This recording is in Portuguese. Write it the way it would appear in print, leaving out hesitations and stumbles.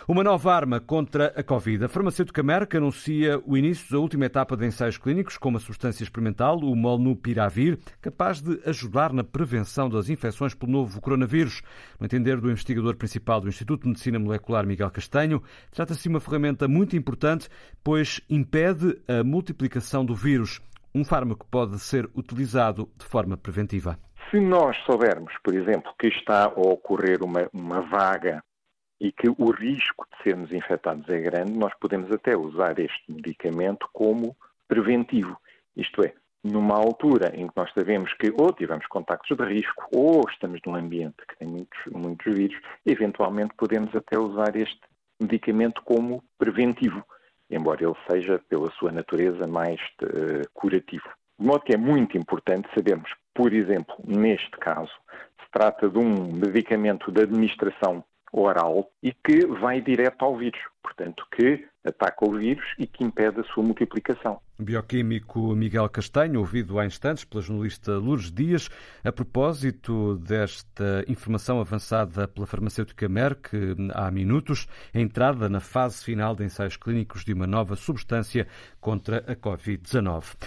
Uma nova arma contra a Covid. A farmacêutica Merck anuncia o início da última etapa de ensaios clínicos com uma substância experimental, o Molnupiravir, capaz de ajudar na prevenção das infecções pelo novo coronavírus. No entender do investigador principal do Instituto de Medicina Molecular, Miguel Castanho, trata-se de uma ferramenta muito importante, pois impede a multiplicação do vírus. Um fármaco pode ser utilizado de forma preventiva. Se nós soubermos, por exemplo, que está a ocorrer uma vaga e que o risco de sermos infectados é grande, nós podemos até usar este medicamento como preventivo. Isto é, numa altura em que nós sabemos que ou tivemos contactos de risco ou estamos num ambiente que tem muitos vírus, eventualmente podemos até usar este medicamento como preventivo, embora ele seja, pela sua natureza, mais curativo. De modo que é muito importante sabermos, por exemplo, neste caso, se trata de um medicamento de administração oral e que vai direto ao vírus, portanto, que ataca o vírus e que impede a sua multiplicação. O bioquímico Miguel Castanho, ouvido há instantes pela jornalista Lourdes Dias, a propósito desta informação avançada pela farmacêutica Merck há minutos, a entrada na fase final de ensaios clínicos de uma nova substância contra a Covid-19.